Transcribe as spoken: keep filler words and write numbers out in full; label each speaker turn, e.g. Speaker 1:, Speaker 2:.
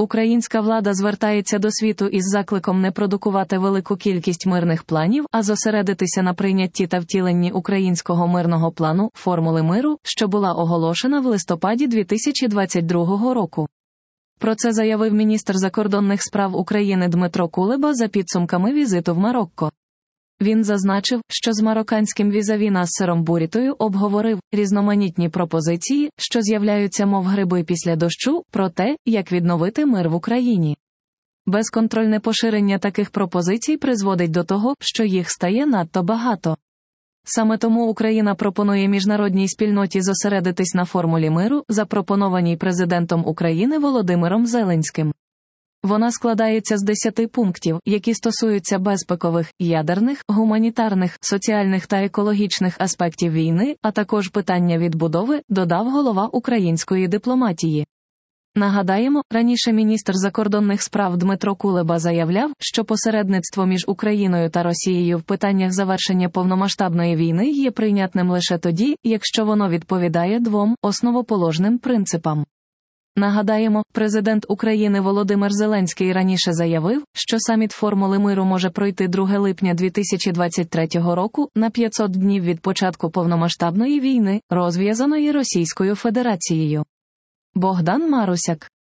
Speaker 1: Українська влада звертається до світу із закликом не продукувати велику кількість мирних планів, а зосередитися на прийнятті та втіленні українського мирного плану «Формули миру», що була оголошена в листопаді дві тисячі двадцять другого року. Про це заявив міністр закордонних справ України Дмитро Кулеба за підсумками візиту в Марокко. Він зазначив, що з марокканським візаві Нассером Бурітою обговорив різноманітні пропозиції, що з'являються мов гриби після дощу, про те, як відновити мир в Україні. Безконтрольне поширення таких пропозицій призводить до того, що їх стає надто багато. Саме тому Україна пропонує міжнародній спільноті зосередитись на формулі миру, запропонованій президентом України Володимиром Зеленським. Вона складається з десяти пунктів, які стосуються безпекових, ядерних, гуманітарних, соціальних та екологічних аспектів війни, а також питання відбудови, додав голова української дипломатії. Нагадаємо, раніше міністр закордонних справ Дмитро Кулеба заявляв, що посередництво між Україною та Росією в питаннях завершення повномасштабної війни є прийнятним лише тоді, якщо воно відповідає двом основоположним принципам. Нагадаємо, президент України Володимир Зеленський раніше заявив, що саміт «Формули миру» може пройти другого липня дві тисячі двадцять третього року, на п'ятсот днів від початку повномасштабної війни, розв'язаної Російською Федерацією. Богдан Марусяк.